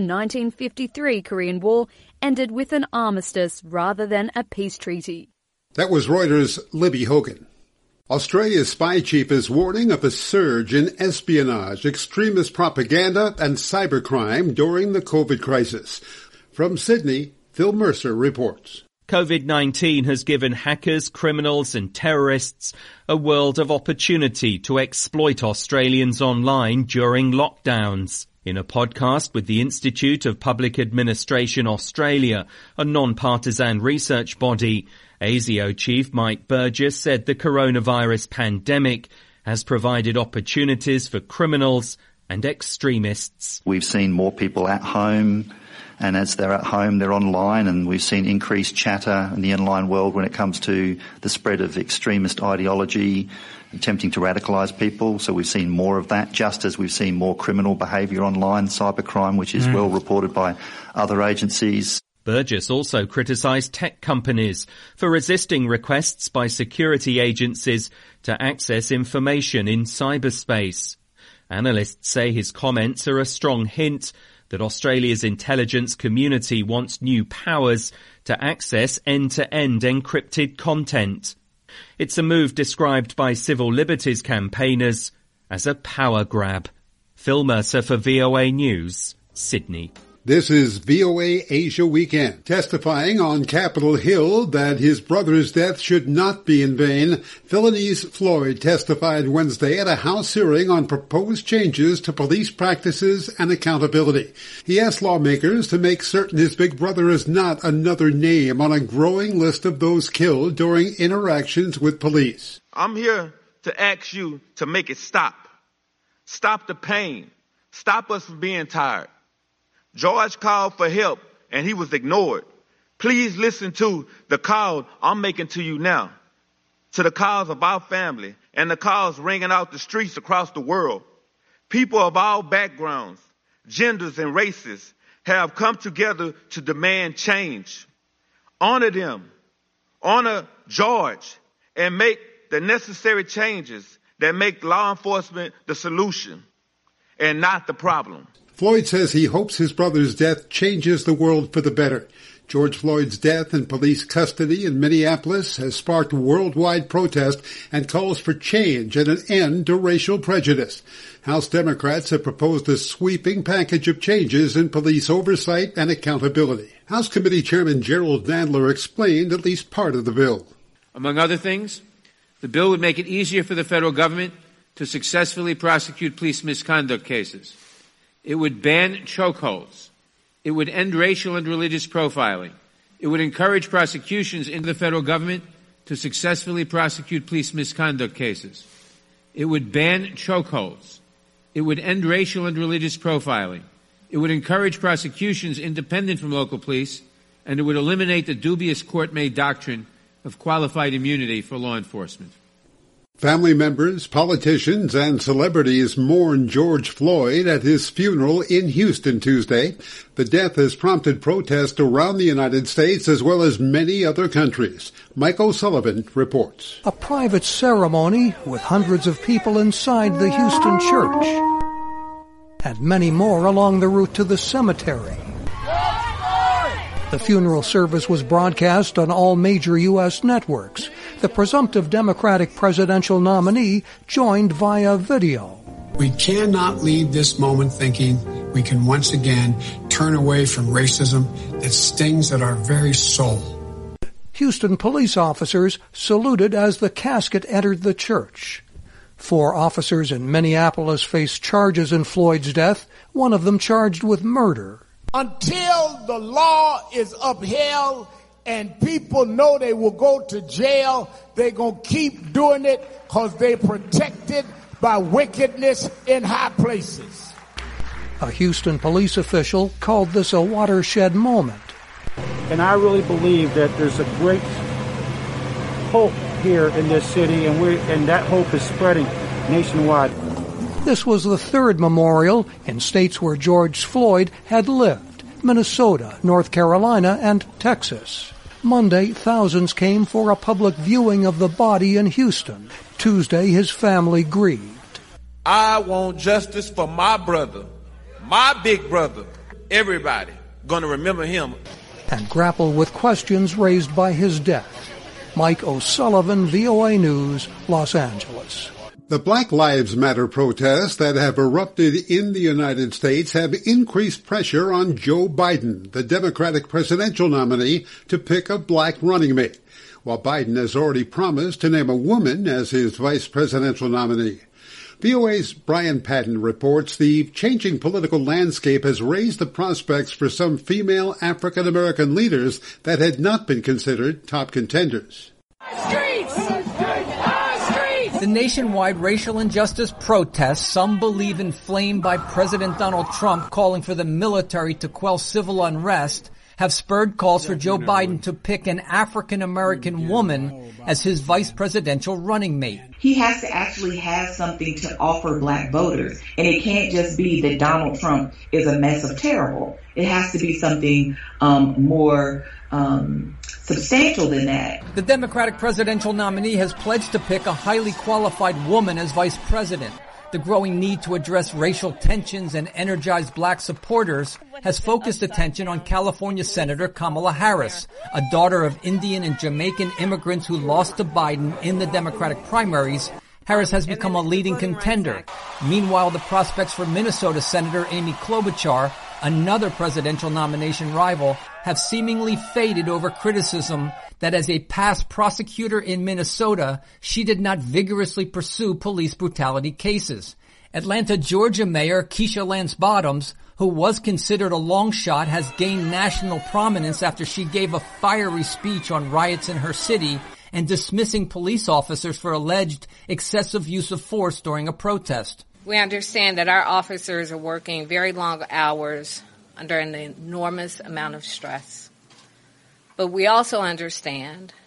1953 Korean War ended with an armistice rather than a peace treaty. That was Reuters' Libby Hogan. Australia's spy chief is warning of a surge in espionage, extremist propaganda, and cybercrime during the COVID crisis. From Sydney, Phil Mercer reports. COVID-19 has given hackers, criminals and terrorists a world of opportunity to exploit Australians online during lockdowns. In a podcast with the Institute of Public Administration Australia, a non-partisan research body, ASIO chief Mike Burgess said the coronavirus pandemic has provided opportunities for criminals and extremists. We've seen more people at home, and as they're at home, they're online, and we've seen increased chatter in the online world when it comes to the spread of extremist ideology, attempting to radicalise people. So we've seen more of that, just as we've seen more criminal behaviour online, cybercrime, which is well reported by other agencies. Burgess also criticised tech companies for resisting requests by security agencies to access information in cyberspace. Analysts say his comments are a strong hint that Australia's intelligence community wants new powers to access end-to-end encrypted content. It's a move described by civil liberties campaigners as a power grab. Phil Mercer for VOA News, Sydney. This is VOA Asia Weekend. Testifying on Capitol Hill that his brother's death should not be in vain, Philonise Floyd testified Wednesday at a House hearing on proposed changes to police practices and accountability. He asked lawmakers to make certain his big brother is not another name on a growing list of those killed during interactions with police. I'm here to ask you to make it stop. Stop the pain. Stop us from being tired. George called for help and he was ignored. Please listen to the call I'm making to you now. to the cause of our family and the cause ringing out the streets across the world. People of all backgrounds, genders, and races have come together to demand change. Honor them, honor George, and make the necessary changes that make law enforcement the solution and not the problem. Floyd says he hopes his brother's death changes the world for the better. George Floyd's death in police custody in Minneapolis has sparked worldwide protest and calls for change and an end to racial prejudice. House Democrats have proposed a sweeping package of changes in police oversight and accountability. House Committee Chairman Gerald Nadler explained at least part of the bill. Among other things, the bill would make it easier for the federal government to successfully prosecute police misconduct cases. It would ban chokeholds. It would end racial and religious profiling. It would encourage prosecutions in the federal government to successfully prosecute police misconduct cases. It would ban chokeholds. It would end racial and religious profiling. It would encourage prosecutions independent from local police, and it would eliminate the dubious court-made doctrine of qualified immunity for law enforcement. Family members, politicians, and celebrities mourn George Floyd at his funeral in Houston Tuesday. The death has prompted protest around the United States as well as many other countries. Mike O'Sullivan reports. A private ceremony with hundreds of people inside the Houston church and many more along the route to the cemetery. The funeral service was broadcast on all major U.S. networks. The presumptive Democratic presidential nominee joined via video. We cannot leave this moment thinking we can once again turn away from racism that stings at our very soul. Houston police officers saluted as the casket entered the church. 4 officers in Minneapolis face charges in Floyd's death, one of them charged with murder. Until the law is upheld and people know they will go to jail, they're going to keep doing it because they're protected by wickedness in high places. A Houston police official called this a watershed moment. And I really believe that there's a great hope here in this city, and that hope is spreading nationwide. This was the 3rd memorial in states where George Floyd had lived: Minnesota, North Carolina, and Texas. Monday, thousands came for a public viewing of the body in Houston. Tuesday, his family grieved. I want justice for my brother, my big brother, everybody. Gonna remember him. And grapple with questions raised by his death. Mike O'Sullivan, VOA News, Los Angeles. The Black Lives Matter protests that have erupted in the United States have increased pressure on Joe Biden, the Democratic presidential nominee, to pick a black running mate, while Biden has already promised to name a woman as his vice presidential nominee. VOA's Brian Patton reports the changing political landscape has raised the prospects for some female African-American leaders that had not been considered top contenders. The nationwide racial injustice protests, some believe inflamed by President Donald Trump calling for the military to quell civil unrest, have spurred calls for Joe Biden to pick an African-American woman as his vice presidential running mate. He has to actually have something to offer black voters. And it can't just be that Donald Trump is a mess of terrible. It has to be something more substantial than that. The Democratic presidential nominee has pledged to pick a highly qualified woman as vice president. The growing need to address racial tensions and energize black supporters has focused attention on California Senator Kamala Harris, a daughter of Indian and Jamaican immigrants who lost to Biden in the Democratic primaries. Harris has become a leading contender. Meanwhile, the prospects for Minnesota Senator Amy Klobuchar, another presidential nomination rival, have seemingly faded over criticism that as a past prosecutor in Minnesota, she did not vigorously pursue police brutality cases. Atlanta, Georgia Mayor Keisha Lance Bottoms, who was considered a long shot, has gained national prominence after she gave a fiery speech on riots in her city and dismissing police officers for alleged excessive use of force during a protest. We understand that our officers are working very long hours under an enormous amount of stress. But we also understand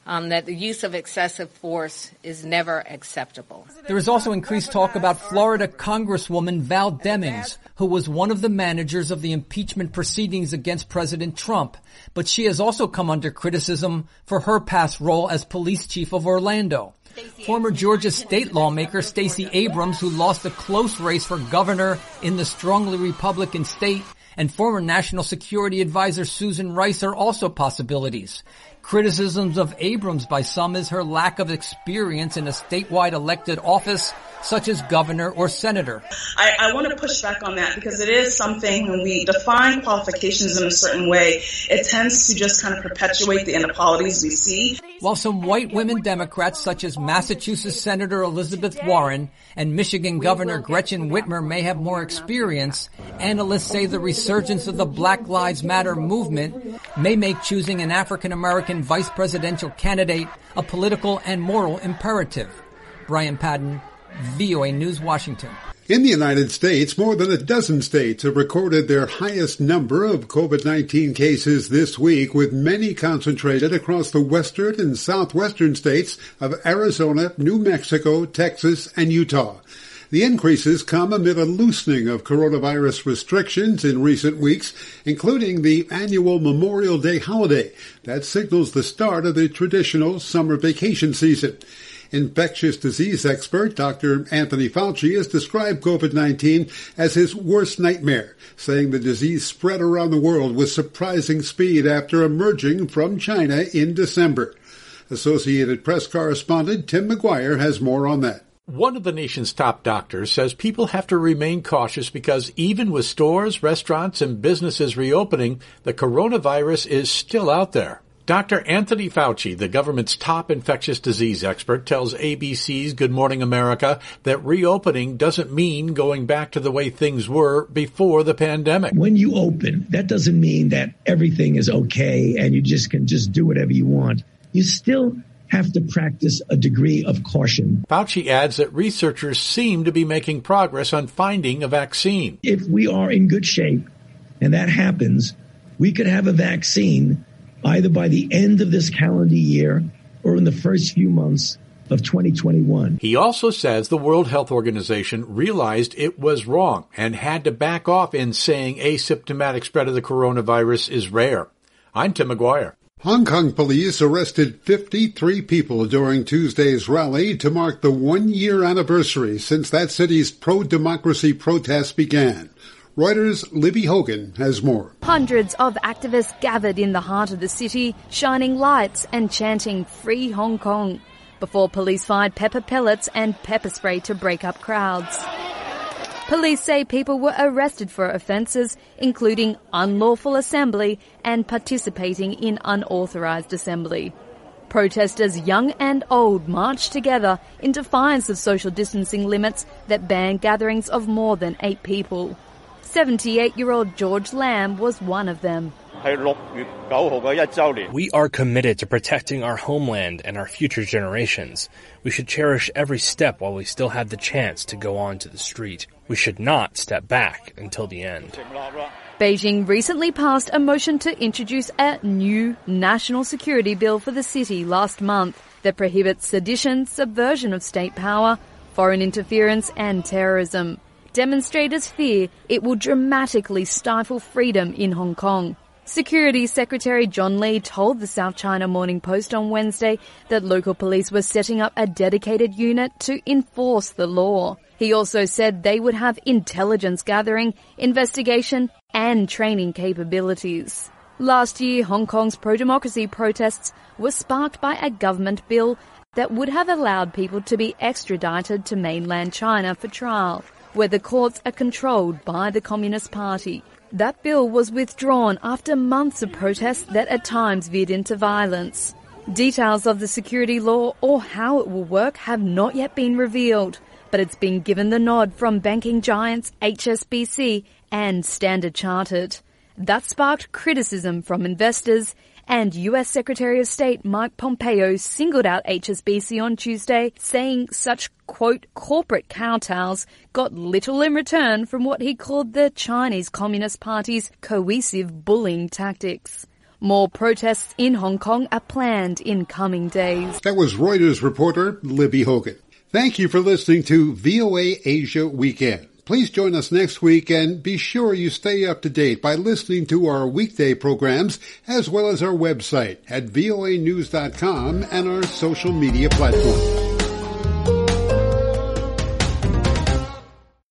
that the use of excessive force is never acceptable. There is also increased talk about Florida Congresswoman Val Demings, who was one of the managers of the impeachment proceedings against President Trump. But she has also come under criticism for her past role as police chief of Orlando. Former Georgia state lawmaker Stacey Abrams, who lost a close race for governor in the strongly Republican state, and former National Security Advisor Susan Rice are also possibilities. Criticisms of Abrams by some is her lack of experience in a statewide elected office, such as governor or senator. I want to push back on that because it is something when we define qualifications in a certain way, it tends to just kind of perpetuate the inequalities we see. While some white women Democrats such as Massachusetts Senator Elizabeth Warren and Michigan Governor Gretchen Whitmer may have more experience, analysts say the resurgence of the Black Lives Matter movement may make choosing an African-American vice presidential candidate a political and moral imperative. Brian Padden, VOA News, Washington. In the United States, more than a dozen states have recorded their highest number of COVID-19 cases this week, with many concentrated across the western and southwestern states of Arizona, New Mexico, Texas, and Utah. The increases come amid a loosening of coronavirus restrictions in recent weeks, including the annual Memorial Day holiday that signals the start of the traditional summer vacation season. Infectious disease expert Dr. Anthony Fauci has described COVID-19 as his worst nightmare, saying the disease spread around the world with surprising speed after emerging from China in December. Associated Press correspondent Tim McGuire has more on that. One of the nation's top doctors says people have to remain cautious because even with stores, restaurants, and businesses reopening, the coronavirus is still out there. Dr. Anthony Fauci, the government's top infectious disease expert, tells ABC's Good Morning America that reopening doesn't mean going back to the way things were before the pandemic. When you open, that doesn't mean that everything is okay and you can do whatever you want. You still have to practice a degree of caution. Fauci adds that researchers seem to be making progress on finding a vaccine. If we are in good shape and that happens, we could have a vaccine either by the end of this calendar year or in the first few months of 2021. He also says the World Health Organization realized it was wrong and had to back off in saying asymptomatic spread of the coronavirus is rare. I'm Tim McGuire. Hong Kong police arrested 53 people during Tuesday's rally to mark the one-year anniversary since that city's pro-democracy protests began. Reuters' Libby Hogan has more. Hundreds of activists gathered in the heart of the city, shining lights and chanting Free Hong Kong, before police fired pepper pellets and pepper spray to break up crowds. Police say people were arrested for offences including unlawful assembly and participating in unauthorised assembly. Protesters young and old marched together in defiance of social distancing limits that ban gatherings of more than 8 people. 78-year-old George Lamb was one of them. We are committed to protecting our homeland and our future generations. We should cherish every step while we still have the chance to go on to the street. We should not step back until the end. Beijing recently passed a motion to introduce a new national security bill for the city last month that prohibits sedition, subversion of state power, foreign interference and terrorism. Demonstrators fear it will dramatically stifle freedom in Hong Kong. Security Secretary John Lee told the South China Morning Post on Wednesday that local police were setting up a dedicated unit to enforce the law. He also said they would have intelligence gathering, investigation and training capabilities. Last year, Hong Kong's pro-democracy protests were sparked by a government bill that would have allowed people to be extradited to mainland China for trial, where the courts are controlled by the Communist Party. That bill was withdrawn after months of protests that at times veered into violence. Details of the security law or how it will work have not yet been revealed, but it's been given the nod from banking giants HSBC and Standard Chartered. That sparked criticism from investors, and US Secretary of State Mike Pompeo singled out HSBC on Tuesday, saying such, quote, corporate kowtows got little in return from what he called the Chinese Communist Party's coercive bullying tactics. More protests in Hong Kong are planned in coming days. That was Reuters reporter Libby Hogan. Thank you for listening to VOA Asia Weekend. Please join us next week and be sure you stay up to date by listening to our weekday programs as well as our website at voanews.com and our social media platforms.